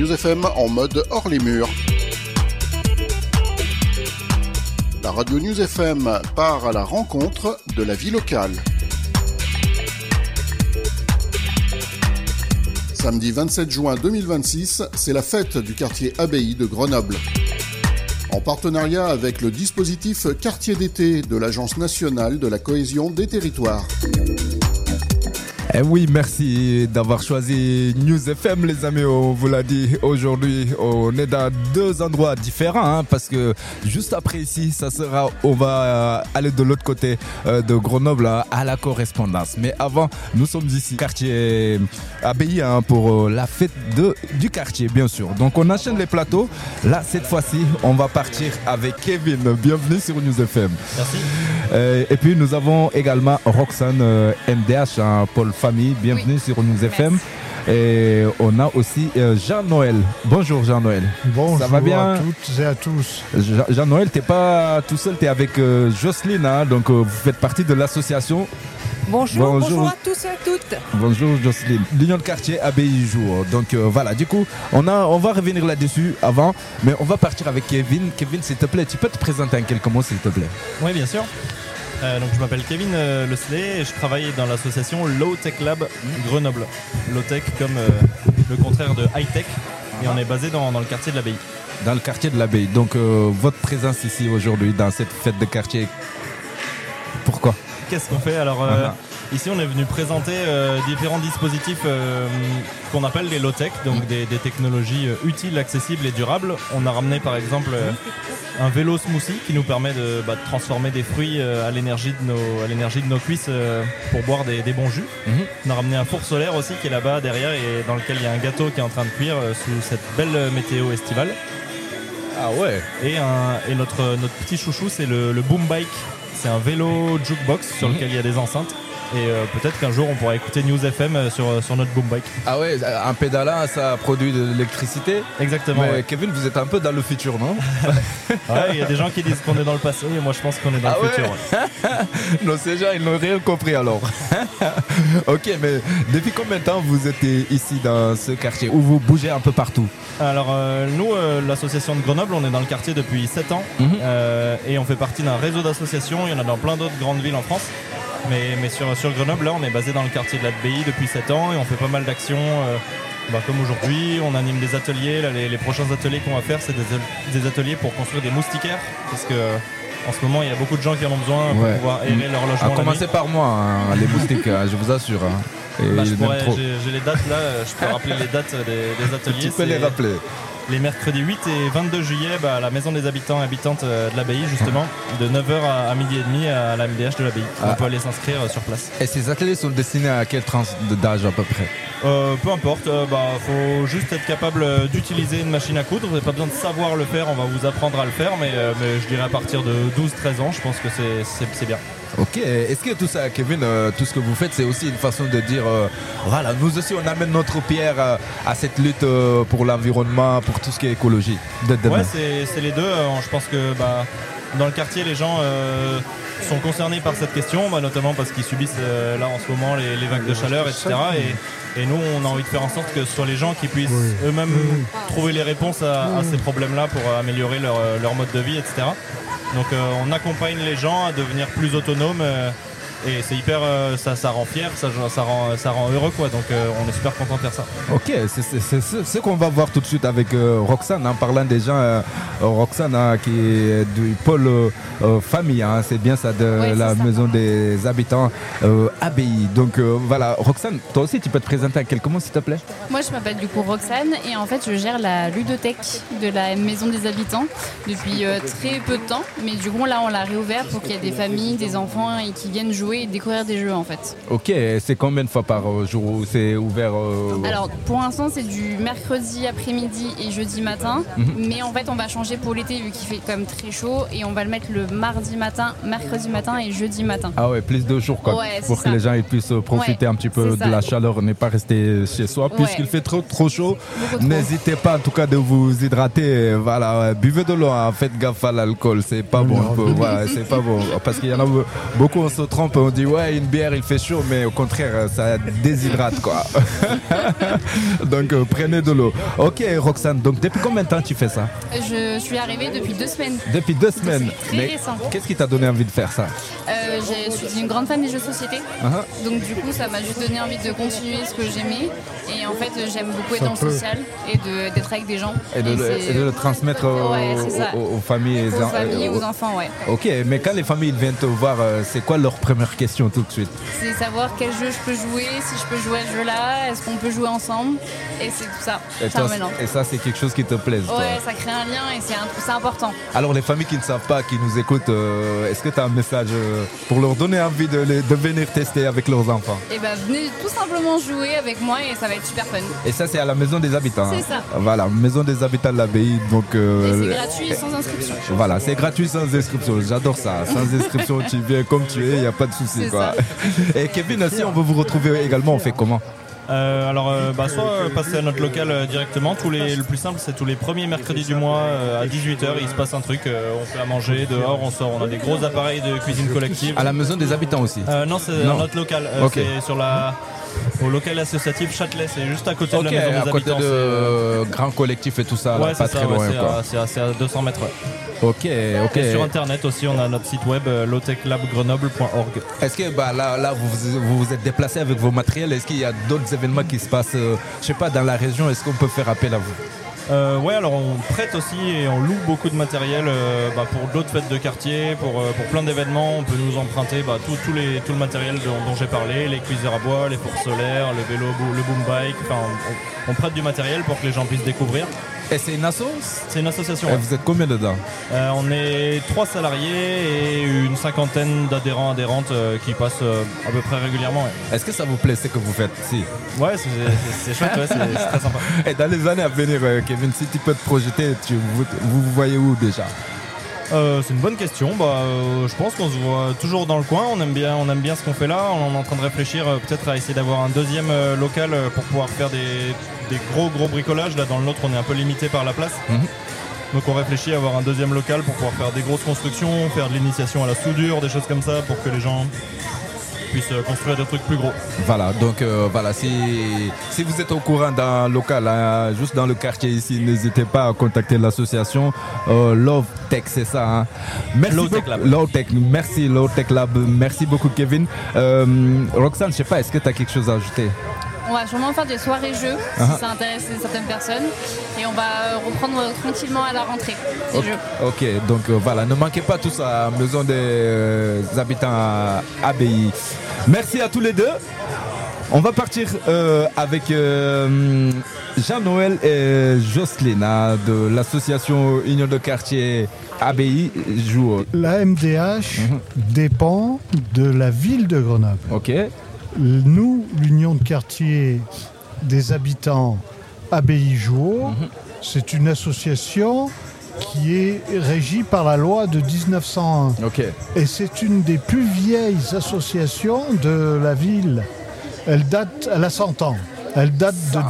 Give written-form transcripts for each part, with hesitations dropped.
News FM en mode hors les murs. La radio News FM part à la rencontre de la vie locale. Samedi 27 juin 2026, c'est la fête du quartier Abbaye de Grenoble. En partenariat avec le dispositif Quartier d'été de l'Agence nationale de la cohésion des territoires. Eh oui, merci d'avoir choisi News FM, les amis. On vous l'a dit, aujourd'hui, on est dans deux endroits différents, parce que juste après ici, on va aller de l'autre côté de Grenoble à la correspondance. Mais avant, nous sommes ici, quartier Abbaye, pour la fête du quartier, bien sûr. Donc on enchaîne les plateaux. Là, cette fois-ci, on va partir avec Kevin. Bienvenue sur News FM. Merci. Et puis nous avons également Roxane MDH, Paul Famille, bienvenue sur News FM. Et on a aussi Jean-Noël. Bonjour Jean-Noël. Bonjour. Ça va bien à toutes et à tous. Jean-Noël, t'es pas tout seul, t'es avec Jocelyne, donc vous faites partie de l'association. Bonjour à tous et à toutes. Bonjour Jocelyne. L'Union de quartier Abbaye jour. Donc voilà, du coup, on va revenir là-dessus avant, mais on va partir avec Kevin. Kevin, s'il te plaît, tu peux te présenter en quelques mots, s'il te plaît? Oui, bien sûr. Donc je m'appelle Kevin Lesley et je travaille dans l'association Low Tech Lab Grenoble. Low Tech comme le contraire de High Tech, et on est basé dans le quartier de l'Abbaye. Dans le quartier de l'Abbaye. Donc votre présence ici aujourd'hui dans cette fête de quartier, pourquoi? Qu'est-ce qu'on fait? Alors ici on est venu présenter différents dispositifs qu'on appelle des low-tech, donc des technologies utiles, accessibles et durables. On a ramené par exemple un vélo smoothie qui nous permet de transformer des fruits à l'énergie de nos cuisses pour boire des bons jus. On a ramené un four solaire aussi qui est là-bas derrière et dans lequel il y a un gâteau qui est en train de cuire sous cette belle météo estivale. Ah ouais. Et notre petit chouchou, c'est le Boom Bike. C'est un vélo jukebox sur lequel il y a des enceintes. Et peut-être qu'un jour on pourra écouter News FM sur notre boom bike. Ah ouais, un pédalant, ça produit de l'électricité. Exactement. Mais ouais. Kevin, vous êtes un peu dans le futur, non? Ouais, il y a des gens qui disent qu'on est dans le passé et moi je pense qu'on est dans le futur. Ouais. Non, ces gens, ils n'ont rien compris alors. Ok, mais depuis combien de temps vous êtes ici dans ce quartier où vous bougez un peu partout? Alors nous, l'association de Grenoble, on est dans le quartier depuis 7 ans et on fait partie d'un réseau d'associations. Il y en a dans plein d'autres grandes villes en France. Mais sur Grenoble, là, on est basé dans le quartier de l'Abbaye depuis 7 ans et on fait pas mal d'actions. Comme aujourd'hui, on anime des ateliers. Là, les prochains ateliers qu'on va faire, c'est des ateliers pour construire des moustiquaires. Parce que en ce moment, il y a beaucoup de gens qui en ont besoin pour pouvoir aérer leur logement. À commencer par moi, les moustiques, je vous assure. J'ai les dates là, je peux rappeler les dates des ateliers. Tu peux les rappeler. Les mercredis 8 et 22 juillet à la maison des habitants et habitantes de l'Abbaye, justement, de 9h à midi et demi à la MDH de l'Abbaye. On peut aller s'inscrire sur place. Et ces ateliers sont destinés à quelle tranche d'âge à peu près? Peu importe, faut juste être capable d'utiliser une machine à coudre. Vous n'avez pas besoin de savoir le faire, on va vous apprendre à le faire, mais je dirais à partir de 12-13 ans, je pense que c'est bien. Ok, est-ce que tout ça, Kevin, tout ce que vous faites, c'est aussi une façon de dire, voilà, nous aussi on amène notre pierre à cette lutte pour l'environnement, pour tout ce qui est écologie de demain? Ouais, c'est les deux. Je pense que dans le quartier, les gens sont concernés par cette question, notamment parce qu'ils subissent là en ce moment les vagues de chaleur, etc. Et nous, on a envie de faire en sorte que ce soit les gens qui puissent eux-mêmes trouver les réponses à ces problèmes-là pour améliorer leur mode de vie, etc. Donc on accompagne les gens à devenir plus autonomes et c'est hyper, ça rend fier, ça rend heureux quoi. Donc on est super content de faire ça. Ok, c'est ce qu'on va voir tout de suite avec Roxane, en parlant des gens. Roxane qui est du pôle famille, c'est bien ça, de la maison des habitants Abbaye. Donc voilà, Roxane, toi aussi tu peux te présenter en quelques mots s'il te plaît? Moi je m'appelle du coup Roxane et en fait je gère la ludothèque de la maison des habitants depuis très peu de temps. Mais du coup là on l'a réouvert pour qu'il y ait des familles, des enfants et qui viennent jouer et découvrir des jeux en fait. Ok, c'est combien de fois par jour où c'est ouvert Alors pour l'instant c'est du mercredi après-midi et jeudi matin, mais en fait on va changer pour l'été vu qu'il fait quand même très chaud et on va le mettre le mardi matin, mercredi matin et jeudi matin. Ah ouais, plus de jours quoi, pour que les gens ils puissent profiter un petit peu de la chaleur, ne pas rester chez soi puisqu'il fait trop chaud. N'hésitez pas en tout cas de vous hydrater, voilà, buvez de l'eau, faites gaffe à l'alcool, c'est pas bon, voilà, c'est pas bon parce qu'il y en a beaucoup, on se trompe on dit ouais, une bière il fait chaud, mais au contraire ça déshydrate quoi. Donc prenez de l'eau. Ok Roxane, donc depuis combien de temps tu fais ça? Je suis arrivée depuis 2 semaines. Depuis 2 semaines. C'est très récent. Qu'est-ce qui t'a donné envie de faire ça? Je suis une grande fan des jeux de société. Donc du coup ça m'a juste donné envie de continuer ce que j'aimais. Et en fait j'aime beaucoup être dans le social et d'être avec des gens. Et de le transmettre aux familles. Aux familles et aux enfants, ouais. Ok, mais quand les familles viennent te voir, c'est quoi leur première question tout de suite? C'est savoir quel jeu je peux jouer, si je peux jouer à ce jeu-là, est-ce qu'on peut jouer ensemble? Et c'est tout ça. Et ça c'est quelque chose qui te plaît? Ouais, ça crée un lien et c'est important. Alors les familles qui ne savent pas, qui nous écoutent, est-ce que tu as un message pour leur donner envie de venir tester avec leurs enfants? Et venez tout simplement jouer avec moi et ça va être super fun. Et ça c'est à la maison des habitants. C'est ça. Voilà, maison des habitants de l'abbaye. Donc, et c'est gratuit sans inscription. Voilà, c'est gratuit sans inscription. J'adore ça. Sans inscription, tu viens comme tu es, il n'y a pas de souci. Et Kevin, si on veut vous retrouver également, on fait comment? Soit passer à notre local directement. Le plus simple, c'est tous les premiers mercredis du mois à 18h. Il se passe un truc. On fait à manger dehors, on sort. On a des gros appareils de cuisine collective. À la maison des habitants aussi? Non, c'est notre local. Okay. C'est au local associatif Châtelet. C'est juste à côté de la maison des habitants. À côté de grand collectif et tout ça. Ouais, là, pas très loin. C'est à 200 mètres. Ok. Et sur internet aussi, on a notre site web lowtechlabgrenoble.org. Est-ce que là vous vous êtes déplacé avec vos matériels? Est-ce qu'il y a d'autres événements qui se passent, je sais pas, dans la région? Est-ce qu'on peut faire appel à vous? Ouais, alors on prête aussi et on loue beaucoup de matériel pour d'autres fêtes de quartier, pour plein d'événements. On peut nous emprunter tout le matériel dont j'ai parlé, les cuiseurs à bois, les fours solaires, les vélos, le boom bike. Enfin, on prête du matériel pour que les gens puissent découvrir. Et c'est une asso? C'est une association. Et vous êtes combien dedans? On est 3 salariés et une 50aine d'adhérents, adhérentes qui passent à peu près régulièrement. Ouais. Est-ce que ça vous plaît ce que vous faites? Si. Ouais, c'est chouette, ouais, c'est très sympa. Et dans les années à venir, Kevin, si tu peux te projeter, vous voyez où déjà? C'est une bonne question. Je pense qu'on se voit toujours dans le coin. On aime bien ce qu'on fait là. On est en train de réfléchir peut-être à essayer d'avoir un deuxième local pour pouvoir faire des gros bricolages. Là, dans le nôtre, on est un peu limité par la place. Donc on réfléchit à avoir un deuxième local pour pouvoir faire des grosses constructions, faire de l'initiation à la soudure, des choses comme ça pour que les gens puissent construire des trucs plus gros. Voilà, donc si vous êtes au courant d'un local, juste dans le quartier ici, n'hésitez pas à contacter l'association Love Tech, c'est ça, hein. Merci Low Tech Lab. Low Tech, merci Low Tech Lab, merci beaucoup Kevin. Roxane, je sais pas, est-ce que tu as quelque chose à ajouter? On va sûrement faire des soirées-jeux si ça intéresse certaines personnes. Et on va reprendre tranquillement à la rentrée les jeux. Ok, donc voilà, ne manquez pas tout ça, Maison des habitants à Abbaye. Merci à tous les deux. On va partir avec Jean-Noël et Jocelyne de l'association Union de quartier Abbaye Jouot. La MDH dépend de la ville de Grenoble. Ok. Nous, l'Union de quartier des habitants Abbaye Jouot, c'est une association qui est régie par la loi de 1901. Okay. Et c'est une des plus vieilles associations de la ville. Elle a 100 ans. Elle date de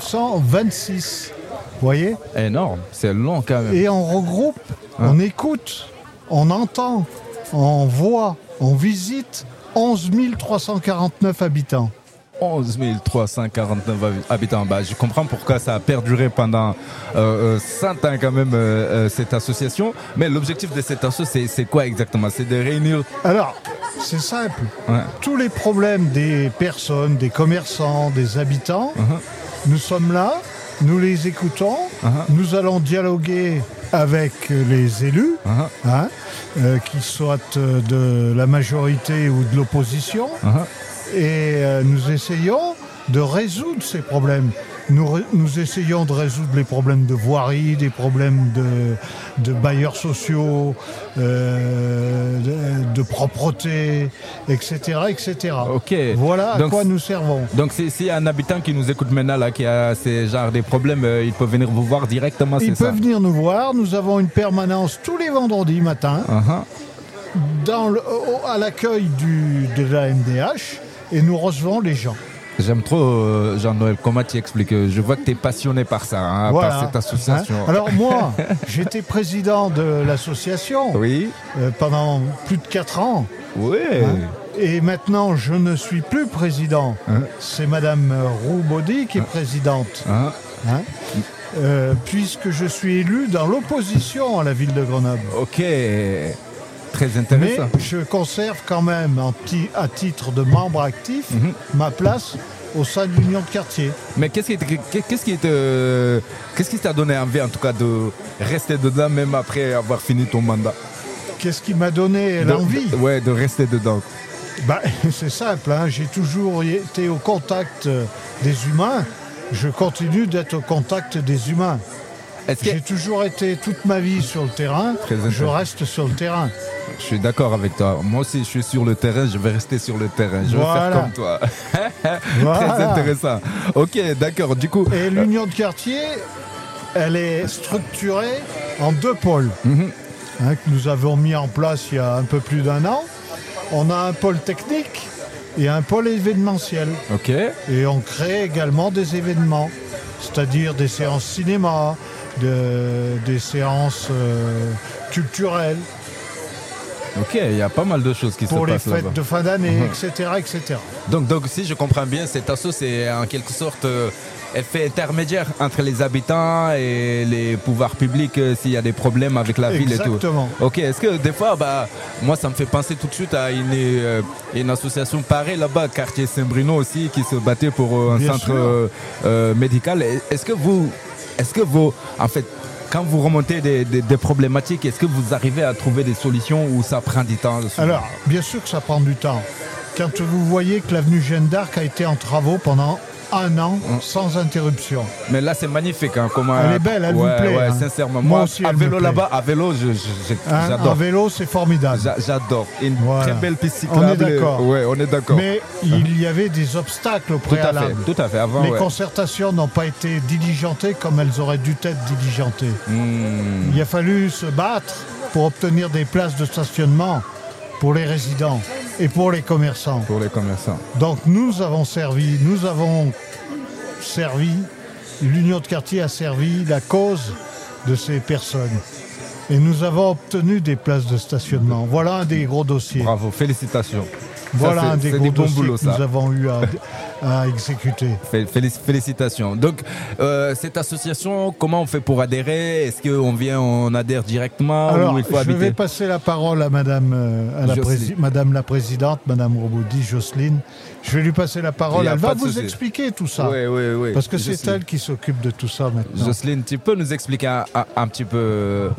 1926. Vous voyez ? Énorme, c'est long quand même. Et on regroupe, on écoute, on entend, on voit, on visite 11 349 habitants. 11 349 habitants. Je comprends pourquoi ça a perduré pendant 100 ans quand même cette association. Mais l'objectif de cette association, c'est quoi exactement? C'est de réunir... Alors, c'est simple. Ouais. Tous les problèmes des personnes, des commerçants, des habitants, nous sommes là, nous les écoutons, nous allons dialoguer avec les élus, qu'ils soient de la majorité ou de l'opposition, et nous essayons de résoudre ces problèmes. Nous essayons de résoudre les problèmes de voirie, des problèmes de bailleurs sociaux, de propreté, etc. etc. Okay. Voilà à quoi nous servons. Donc s'il y a un habitant qui nous écoute maintenant, là, qui a ces genres de problèmes, il peut venir vous voir directement, c'est ça? Il peut venir nous voir. Nous avons une permanence tous les vendredis matin à l'accueil de la MDH et nous recevons les gens. J'aime trop, Jean-Noël, comment tu expliques? Je vois que tu es passionné par ça, voilà, par cette association. Alors moi, j'étais président de l'association oui. Pendant plus de 4 ans. Oui. Et maintenant, je ne suis plus président. C'est Madame Roubaudy qui est présidente. Puisque je suis élu dans l'opposition à la ville de Grenoble. Ok, très intéressant. Mais je conserve quand même, à titre de membre actif, ma place au sein de l'union de quartier. Mais qu'est-ce qui t'a donné envie, en tout cas, de rester dedans, même après avoir fini ton mandat? Qu'est-ce qui m'a donné l'envie? De rester dedans. C'est simple, j'ai toujours été au contact des humains. Je continue d'être au contact des humains. J'ai toujours été toute ma vie sur le terrain. Je reste sur le terrain. Je suis d'accord avec toi. Moi aussi, je suis sur le terrain. Je vais rester sur le terrain. Je vais faire comme toi. Très intéressant. Ok, d'accord. Du coup, et l'union de quartier, elle est structurée en 2 pôles que nous avons mis en place il y a un peu plus d'1 an. On a un pôle technique et un pôle événementiel. Ok. Et on crée également des événements, c'est-à-dire des séances cinéma, des séances culturelles. Ok, il y a pas mal de choses qui se passent pour les là-bas. fêtes de fin d'année, etc., etc. Donc, si je comprends bien, cette asso, c'est en quelque sorte, elle fait intermédiaire entre les habitants et les pouvoirs publics s'il y a des problèmes avec la ville et tout. Exactement. Ok, est-ce que des fois, moi, ça me fait penser tout de suite à une association pareille là-bas, quartier Saint-Bruno aussi, qui se battait pour un Bien centre médical. Est-ce que vous, en fait, quand vous remontez des problématiques, est-ce que vous arrivez à trouver des solutions ou ça prend du temps? Alors, bien sûr que ça prend du temps. Quand vous voyez que l'avenue Jeanne d'Arc a été en travaux pendant 1 an sans interruption. Mais là, c'est magnifique. Elle est belle, elle vous plaît. Ouais, sincèrement. Moi aussi, à vélo là-bas, j'adore. À vélo, c'est formidable. J'adore. Une très belle piste cyclable. On est d'accord. Ouais, on est d'accord. Mais il y avait des obstacles au préalable. Tout à fait. Avant, les concertations n'ont pas été diligentées comme elles auraient dû être diligentées. Il a fallu se battre pour obtenir des places de stationnement pour les résidents et pour les commerçants. Donc nous avons servi, l'union de quartier a servi la cause de ces personnes. Et nous avons obtenu des places de stationnement. Voilà un des gros dossiers. Bravo, félicitations. Voilà un des gros dossiers que nous avons eu à exécuter. Félicitations. Donc, cette association, comment on fait pour adhérer? Est-ce qu'on adhère directement? Alors, ou il faut habiter? Je vais passer la parole à Madame la Présidente, Madame Roubaudy, Jocelyne. Je vais lui passer la parole. Elle va vous expliquer tout ça. Oui. Parce que c'est elle qui s'occupe de tout ça maintenant. Jocelyne, tu peux nous expliquer un petit peu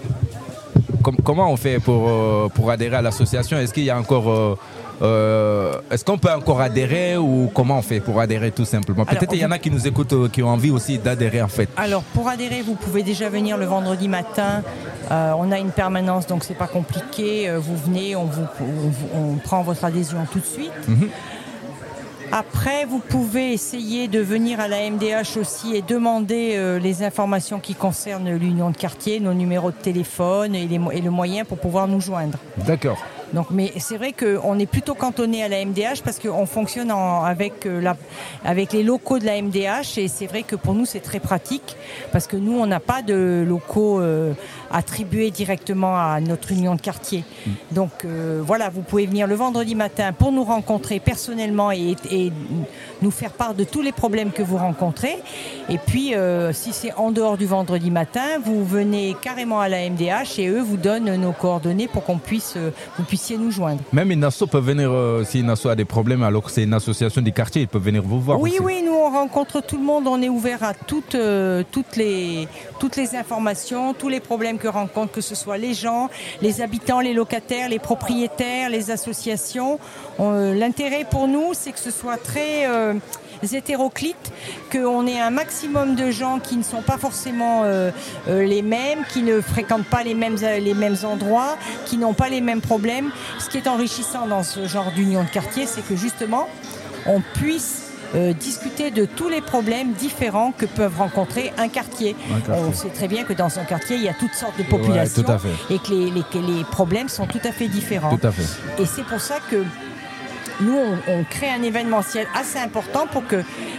comment on fait pour adhérer à l'association? Est-ce qu'il y a encore... est-ce qu'on peut encore adhérer ou comment on fait pour adhérer tout simplement? Peut-être qu'il y en a qui nous écoutent qui ont envie aussi d'adhérer en fait. Alors pour adhérer, vous pouvez déjà venir le vendredi matin. On a une permanence donc c'est pas compliqué. Vous venez, on prend votre adhésion tout de suite. Après, vous pouvez essayer de venir à la MDH aussi et demander les informations qui concernent l'union de quartier, nos numéros de téléphone et le moyen pour pouvoir nous joindre. D'accord. Donc, mais c'est vrai qu'on est plutôt cantonné à la MDH parce qu'on fonctionne avec les locaux de la MDH et c'est vrai que pour nous c'est très pratique parce que nous on n'a pas de locaux attribués directement à notre union de quartier. Donc voilà, vous pouvez venir le vendredi matin pour nous rencontrer personnellement et nous faire part de tous les problèmes que vous rencontrez. Et puis si c'est en dehors du vendredi matin, vous venez carrément à la MDH et eux vous donnent nos coordonnées pour qu'on puisse vous puissiez nous joindre. Même une asso peut venir, si une asso a des problèmes alors que c'est une association du quartier, ils peuvent venir vous voir aussi. Oui, nous on rencontre tout le monde, on est ouvert à toutes les informations, tous les problèmes que rencontrent, que ce soit les gens, les habitants, les locataires, les propriétaires, les associations. L'intérêt pour nous, c'est que ce soit très hétéroclite, qu'on ait un maximum de gens qui ne sont pas forcément les mêmes, qui ne fréquentent pas les mêmes endroits, qui n'ont pas les mêmes problèmes. Ce qui est enrichissant dans ce genre d'union de quartier, c'est que justement, on puisse discuter de tous les problèmes différents que peuvent rencontrer un quartier. On sait très bien que dans un quartier, il y a toutes sortes de populations et que les problèmes sont tout à fait différents. Tout à fait. Et c'est pour ça que nous, on crée un événementiel assez important pour que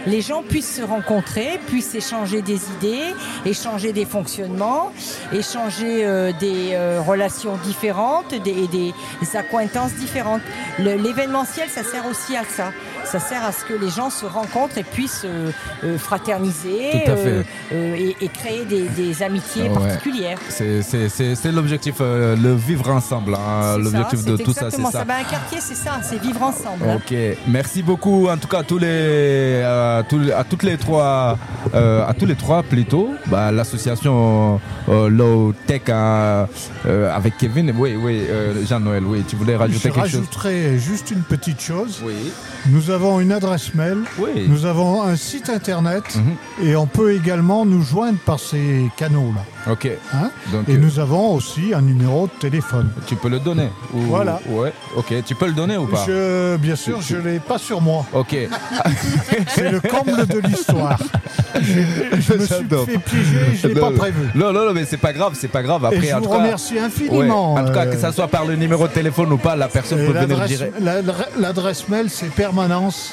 les gens puissent se rencontrer, puissent échanger des idées, échanger des fonctionnements, échanger des relations différentes, des accointances différentes. L'événementiel, ça sert aussi à ça. Ça sert à ce que les gens se rencontrent et puissent fraterniser et créer des amitiés particulières. C'est l'objectif, le vivre ensemble. Hein, l'objectif de tout ça, c'est ça. Un quartier, c'est ça, c'est vivre ensemble. Ok, merci beaucoup. En tout cas, à tous les trois plutôt. L'association Low Tech avec Kevin. Jean-Noël. Oui, tu voulais rajouter quelque chose? Je rajouterais juste une petite chose. Oui. Nous avons une adresse mail, nous avons un site internet et on peut également nous joindre par ces canaux-là. Ok. Hein? Et nous avons aussi un numéro de téléphone. Tu peux le donner Voilà. Ouais. Ok. Tu peux le donner ou pas? Bien sûr, je l'ai pas sur moi. Ok. C'est le comble de l'histoire. Je me suis fait piéger, je l'ai pas prévu. Non, mais c'est pas grave. Après, et je vous remercie infiniment. En tout cas, que ça soit par le numéro de téléphone ou pas, la personne peut venir dire. L'adresse mail, c'est permanence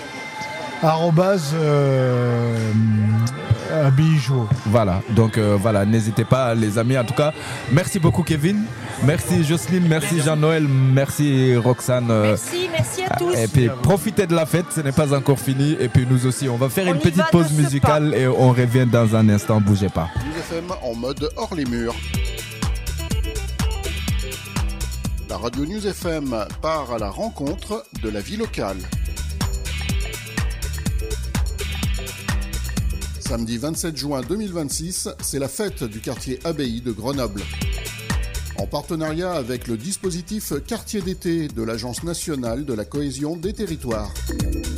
@bijou. Voilà, donc n'hésitez pas les amis. En tout cas, merci beaucoup Kevin, merci Jocelyne, merci Jean-Noël, merci Roxane. Merci à tous. Et puis profitez de la fête, ce n'est pas encore fini. Et puis nous aussi, on va faire une petite pause musicale et on revient dans un instant, bougez pas. News FM en mode hors les murs. La radio News FM part à la rencontre de la vie locale. Samedi 27 juin 2026, c'est la fête du quartier Abbaye de Grenoble. En partenariat avec le dispositif Quartier d'été de l'Agence nationale de la cohésion des territoires.